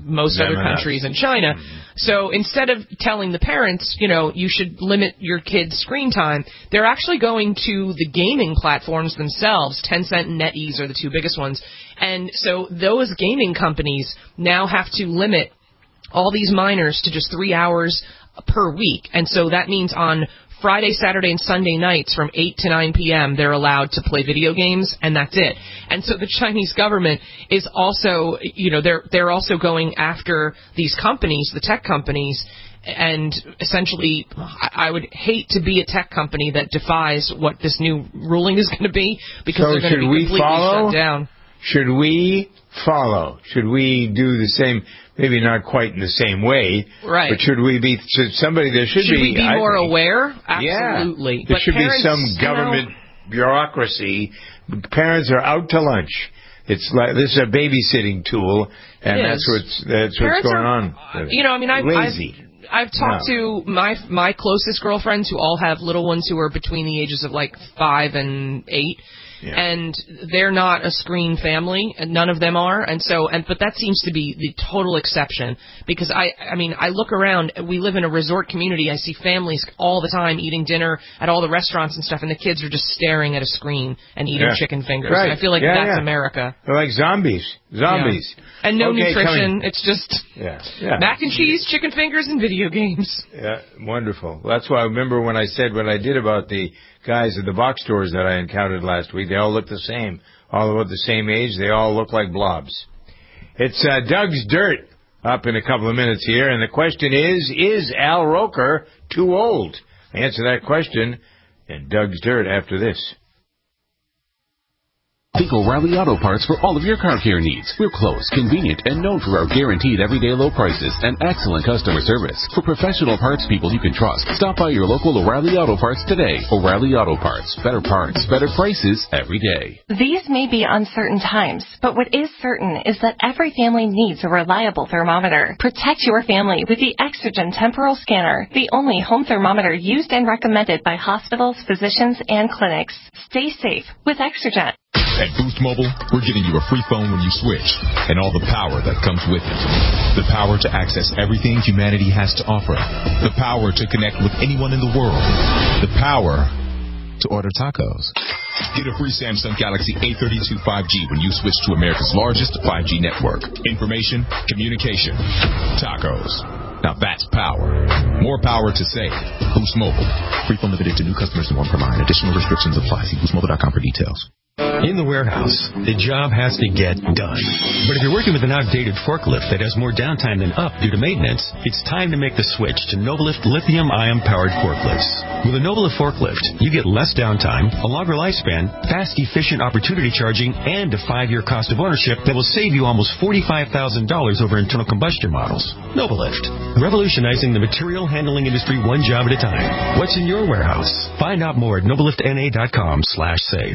most Them other and us. countries and China. So instead of telling the parents, you know, you should limit your kids' screen time, they're actually going to the gaming platforms themselves. Tencent and NetEase are the two biggest ones. And so those gaming companies now have to limit all these minors to just three hours per week. And so that means on Friday, Saturday, and Sunday nights from eight to nine p.m. they're allowed to play video games, and that's it. And so the Chinese government is also, you know, they're they're also going after these companies, the tech companies, and essentially, I would hate to be a tech company that defies what this new ruling is going to be, because So they're going to should be we completely follow? shut down. Should we follow? Should we do the same? Maybe not quite in the same way, Right. but should we be? Should somebody? There should, Should be. we be I more think, aware? Absolutely. Yeah, there But should parents, be some you know- government bureaucracy. Parents are out to lunch. It's like this is a babysitting tool, and It that's is. what's that's Parents what's going are- on. You know, I mean, I've, lazy. I've, I've talked to my my closest girlfriends who all have little ones who are between the ages of like five and eight. Yeah. And they're not a screen family, and none of them are, and so, and but that seems to be the total exception, because I, I mean, I look around, we live in a resort community, I see families all the time eating dinner at all the restaurants and stuff, and the kids are just staring at a screen and eating Yeah. chicken fingers. Right. I feel like Yeah, that's yeah. America. They're like zombies. Zombies. Yeah. And no Okay, nutrition, coming- it's just Yeah. Yeah. mac and cheese, chicken fingers, and video games. Yeah, wonderful. That's why I remember when I said what I did about the guys at the box stores that I encountered last week. They all look the same. All about the same age. They all look like blobs. It's uh, Doug's Dirt up in a couple of minutes here. And the question is, is Al Roker too old? Answer that question in Doug's Dirt after this. Think O'Reilly Auto Parts for all of your car care needs. We're close, convenient, and known for our guaranteed everyday low prices and excellent customer service. For professional parts people you can trust, stop by your local O'Reilly Auto Parts today. O'Reilly Auto Parts. Better parts, better prices every day. These may be uncertain times, but what is certain is that every family needs a reliable thermometer. Protect your family with the Exergen Temporal Scanner, the only home thermometer used and recommended by hospitals, physicians, and clinics. Stay safe with Exergen. At Boost Mobile, we're giving you a free phone when you switch, and all the power that comes with it. The power to access everything humanity has to offer. The power to connect with anyone in the world. The power to order tacos. Get a free Samsung Galaxy A thirty-two five G when you switch to America's largest five G network. Information, communication, tacos. Now that's power. More power to save. Boost Mobile. Free phone limited to new customers and one per line. Additional restrictions apply. See boost mobile dot com for details. In the warehouse, the job has to get done. But if you're working with an outdated forklift that has more downtime than up due to maintenance, it's time to make the switch to Novalift lithium-ion powered forklifts. With a Novalift forklift, you get less downtime, a longer lifespan, fast, efficient opportunity charging, and a five-year cost of ownership that will save you almost forty-five thousand dollars over internal combustion models. Novalift, revolutionizing the material handling industry one job at a time. What's in your warehouse? Find out more at novalift n a dot com slash save.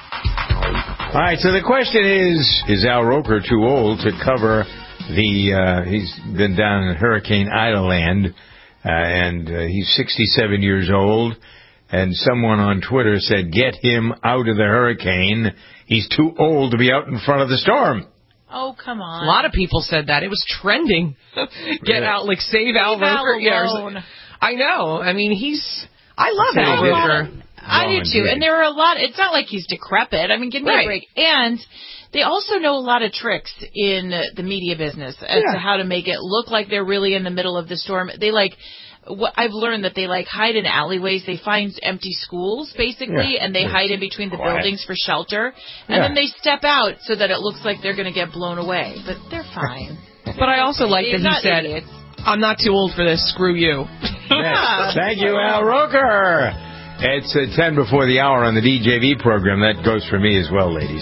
All right, so the question is, is Al Roker too old to cover the, uh, he's been down in Hurricane Ida land, uh, and uh, he's sixty-seven years old, and someone on Twitter said, get him out of the hurricane. He's too old to be out in front of the storm. Oh, come on. A lot of people said that. It was trending. Get out, like, save Al Roker. Yeah, alone. I know. I mean, he's, I love There's Al a lot Roker. of- I do too, and there are a lot. It's not like he's decrepit. I mean, give me Right. a break. And they also know a lot of tricks in the media business as Yeah. to how to make it look like they're really in the middle of the storm. They like. What I've learned that they like hide in alleyways. They find empty schools basically, Yeah. and they Yeah. hide in between the Quiet. buildings for shelter. And Yeah. then they step out so that it looks like they're going to get blown away. But they're fine. But I also like that They're he not said, idiots. I'm not too old for this. Screw you. Yes. Thank you, Al Roker. It's uh, ten before the hour on the D J V program. That goes for me as well, ladies.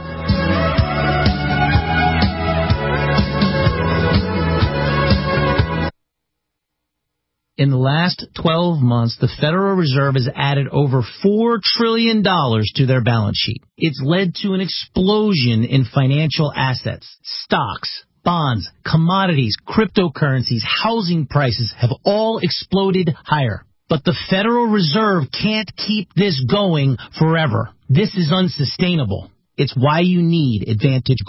In the last twelve months, the Federal Reserve has added over four trillion dollars to their balance sheet. It's led to an explosion in financial assets. Stocks, bonds, commodities, cryptocurrencies, housing prices have all exploded higher. But the Federal Reserve can't keep this going forever. This is unsustainable. It's why you need Advantage Gold.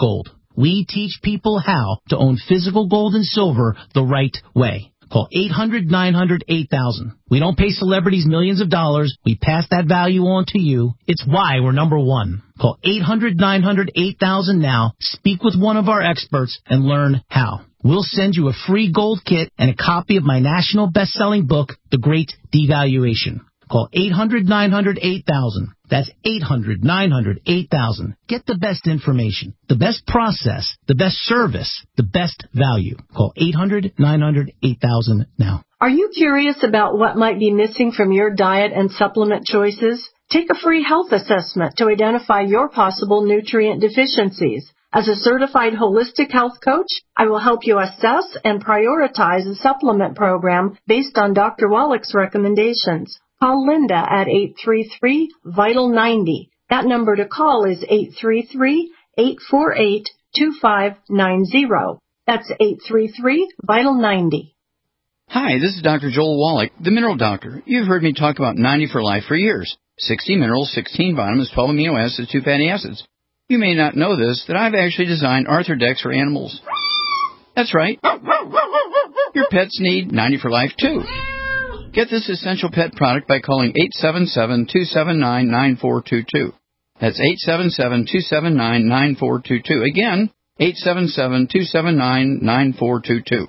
We teach people how to own physical gold and silver the right way. Call eight hundred nine hundred eight thousand. We don't pay celebrities millions of dollars. We pass that value on to you. It's why we're number one. Call eight hundred nine hundred eight thousand now. Speak with one of our experts and learn how. We'll send you a free gold kit and a copy of my national best-selling book, The Great Devaluation. Call eight hundred nine hundred eight thousand. That's eight hundred nine hundred eight thousand. Get the best information, the best process, the best service, the best value. Call eight hundred nine hundred eight thousand now. Are you curious about what might be missing from your diet and supplement choices? Take a free health assessment to identify your possible nutrient deficiencies. As a certified holistic health coach, I will help you assess and prioritize a supplement program based on Doctor Wallach's recommendations. Call Linda at eight three three, vital ninety. That number to call is eight three three, eight four eight, two five nine zero. That's eight three three, vital ninety. Hi, this is Doctor Joel Wallach, the Mineral Doctor. You've heard me talk about ninety for Life for years. sixty minerals, sixteen vitamins, twelve amino acids, two fatty acids. You may not know this, that I've actually designed Arthrodex for animals. That's right. Your pets need ninety for Life, too. Get this essential pet product by calling eight seven seven, two seven nine, nine four two two. That's eight seven seven, two seven nine, nine four two two. Again, eight seven seven, two seven nine, nine four two two.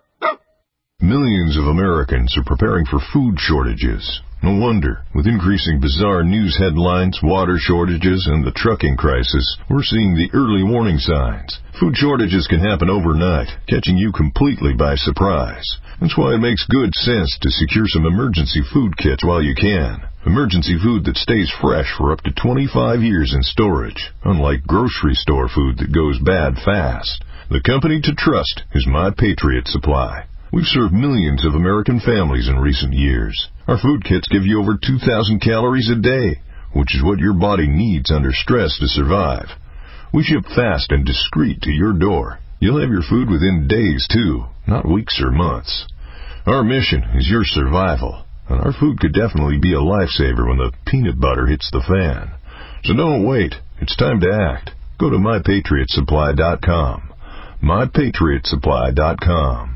Millions of Americans are preparing for food shortages. No wonder. With increasing bizarre news headlines, water shortages, and the trucking crisis, we're seeing the early warning signs. Food shortages can happen overnight, catching you completely by surprise. That's why it makes good sense to secure some emergency food kits while you can. Emergency food that stays fresh for up to twenty-five years in storage, unlike grocery store food that goes bad fast. The company to trust is My Patriot Supply. We've served millions of American families in recent years. Our food kits give you over two thousand calories a day, which is what your body needs under stress to survive. We ship fast and discreet to your door. You'll have your food within days, too, not weeks or months. Our mission is your survival, and our food could definitely be a lifesaver when the peanut butter hits the fan. So don't wait. It's time to act. Go to my patriot supply dot com. my patriot supply dot com.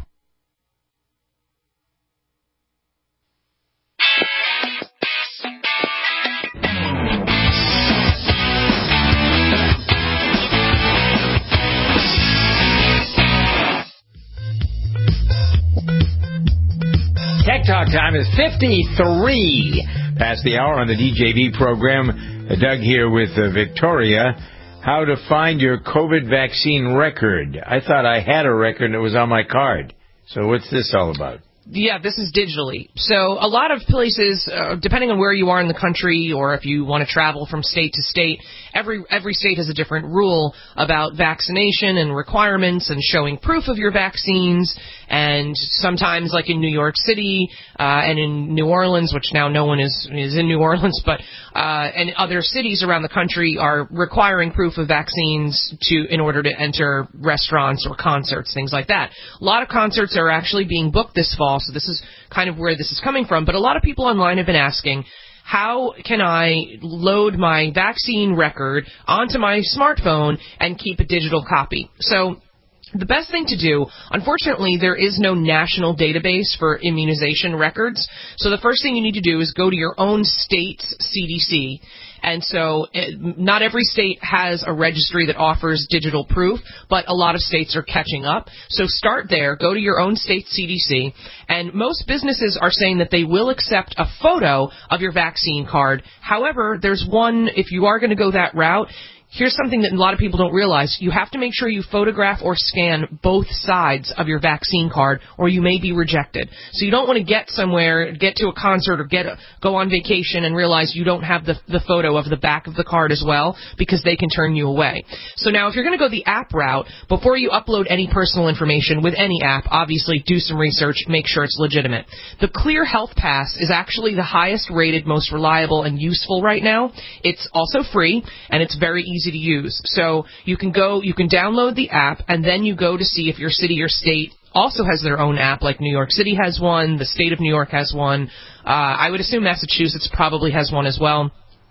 Tech Talk time is fifty-three. Past the hour on the D J V program. Uh, Doug here with uh, Victoria. How to find your COVID vaccine record. I thought I had a record and it was on my card. So what's this all about? Yeah, this is digitally. So a lot of places, uh, depending on where you are in the country or if you want to travel from state to state, every every state has a different rule about vaccination and requirements and showing proof of your vaccines. And sometimes, like in New York City uh, and in New Orleans, which now no one is is in New Orleans, but uh, and other cities around the country are requiring proof of vaccines to in order to enter restaurants or concerts, things like that. A lot of concerts are actually being booked this fall. So this is kind of where this is coming from. But a lot of people online have been asking, how can I load my vaccine record onto my smartphone and keep a digital copy? So the best thing to do, unfortunately, there is no national database for immunization records. So the first thing you need to do is go to your own state's C D C. And so it, not every state has a registry that offers digital proof, but a lot of states are catching up. So start there. Go to your own state C D C. And most businesses are saying that they will accept a photo of your vaccine card. However, there's one, if you are going to go that route, here's something that a lot of people don't realize. You have to make sure you photograph or scan both sides of your vaccine card, or you may be rejected. So you don't want to get somewhere, get to a concert, or get a, go on vacation and realize you don't have the, the photo of the back of the card as well, because they can turn you away. So now if you're going to go the app route, before you upload any personal information with any app, obviously do some research, make sure it's legitimate. The Clear Health Pass is actually the highest rated, most reliable, and useful right now. It's also free, and it's very easy to use. So you can go, you can download the app, and then you go to see if your city or state also has their own app, like New York City has one, the state of New York has one. Uh, I would assume Massachusetts probably has one as well.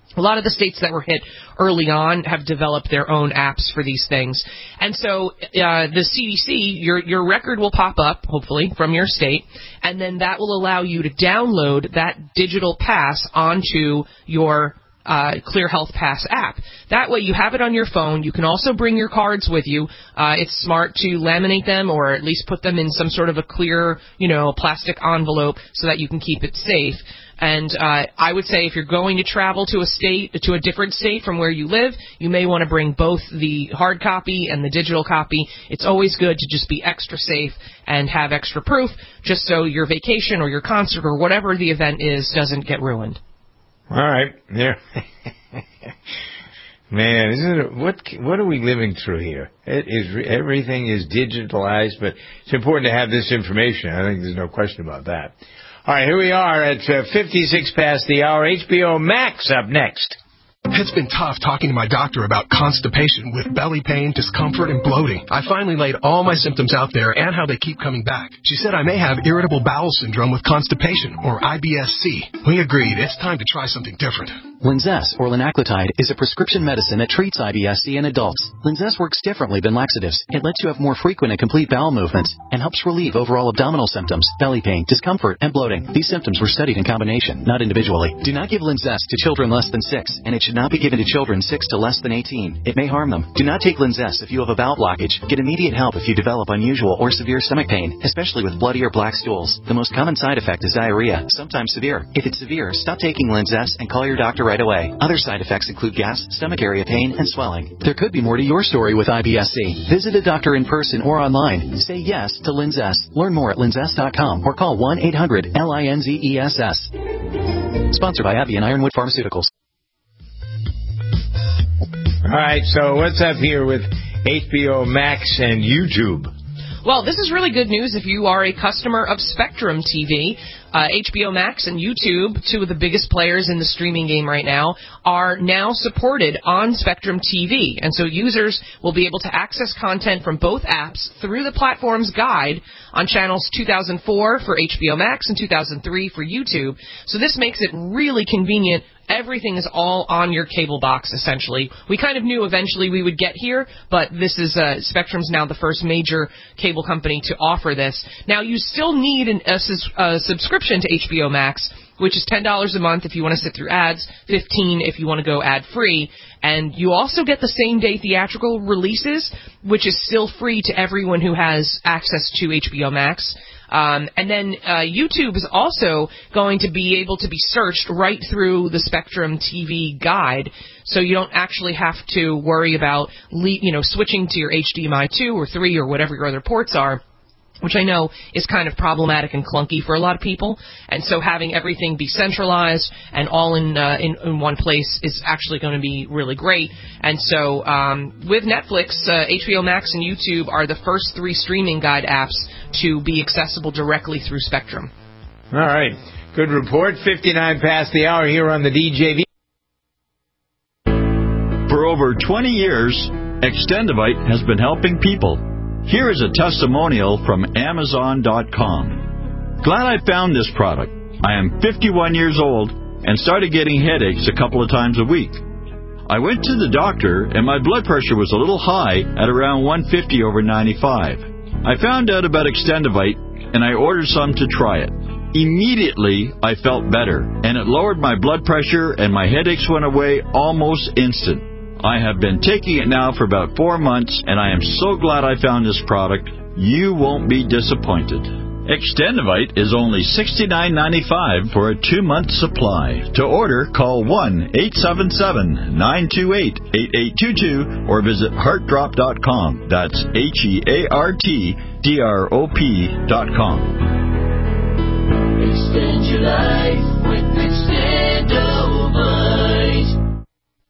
A lot of the states that were hit early on have developed their own apps for these things. And so uh, the C D C, your your record will pop up, hopefully, from your state, and then that will allow you to download that digital pass onto your Uh, Clear Health Pass app. That way you have it on your phone. You can also bring your cards with you. Uh, it's smart to laminate them or at least put them in some sort of a clear, you know, plastic envelope so that you can keep it safe. And uh, I would say if you're going to travel to a state, to a different state from where you live, you may want to bring both the hard copy and the digital copy. It's always good to just be extra safe and have extra proof just so your vacation or your concert or whatever the event is doesn't get ruined. All right, yeah. Man, isn't it, what what are we living through here? It is everything is digitalized, but it's important to have this information. I think there's no question about that. All right, here we are at uh, fifty-six past the hour. H B O Max up next. It's been tough talking to my doctor about constipation with belly pain, discomfort, and bloating. I finally laid all my symptoms out there and how they keep coming back. She said I may have irritable bowel syndrome with constipation, or I B S C. We agreed it's time to try something different. Linzess, or linaclotide, is a prescription medicine that treats I B S C in adults. Linzess works differently than laxatives. It lets you have more frequent and complete bowel movements and helps relieve overall abdominal symptoms, belly pain, discomfort, and bloating. These symptoms were studied in combination, not individually. Do not give Linzess to children less than six, and it should not be given to children six to less than eighteen. It may harm them. Do not take Linzess if you have a bowel blockage. Get immediate help if you develop unusual or severe stomach pain, especially with bloody or black stools. The most common side effect is diarrhea, sometimes severe. If it's severe, stop taking Linzess and call your doctor right away. Other side effects include gas, stomach area pain, and swelling. There could be more to your story with I B S C. Visit a doctor in person or online. Say yes to Linzess. Learn more at linzess dot com or call one eight hundred L I N Z E S S. Sponsored by AbbVie and Ironwood Pharmaceuticals. All right, so what's up here with H B O Max and YouTube? Well, this is really good news if you are a customer of Spectrum T V. Uh, H B O Max and YouTube, two of the biggest players in the streaming game right now, are now supported on Spectrum T V. And so users will be able to access content from both apps through the platform's guide on channels two thousand four for H B O Max and two thousand three for YouTube. So this makes it really convenient. Everything is all on your cable box, essentially. We kind of knew eventually we would get here, but this is uh, Spectrum's now the first major cable company to offer this. Now, you still need an, a, a subscription to H B O Max, which is ten dollars a month if you want to sit through ads, fifteen dollars if you want to go ad-free. And you also get the same-day theatrical releases, which is still free to everyone who has access to H B O Max. Um, and then uh, YouTube is also going to be able to be searched right through the Spectrum T V guide, so you don't actually have to worry about le- you know switching to your H D M I two or three or whatever your other ports are, which I know is kind of problematic and clunky for a lot of people. And so having everything be centralized and all in uh, in, in one place is actually going to be really great. And so um, with Netflix, uh, H B O Max and YouTube are the first three streaming guide apps to be accessible directly through Spectrum. All right. Good report. fifty-nine past the hour here on the D J V. For over twenty years, Extendivite has been helping people. Here is a testimonial from Amazon dot com. Glad I found this product. I am fifty-one years old and started getting headaches a couple of times a week. I went to the doctor and my blood pressure was a little high at around one fifty over ninety-five. I found out about Extendivite and I ordered some to try it. Immediately, I felt better and it lowered my blood pressure and my headaches went away almost instant. I have been taking it now for about four months, and I am so glad I found this product. You won't be disappointed. Extendivite is only sixty-nine ninety-five for a two-month supply. To order, call one eight seven seven nine two eight eight eight two two or visit heart drop dot com. That's H E A R T D R O P dot com. Extend your life with Extend.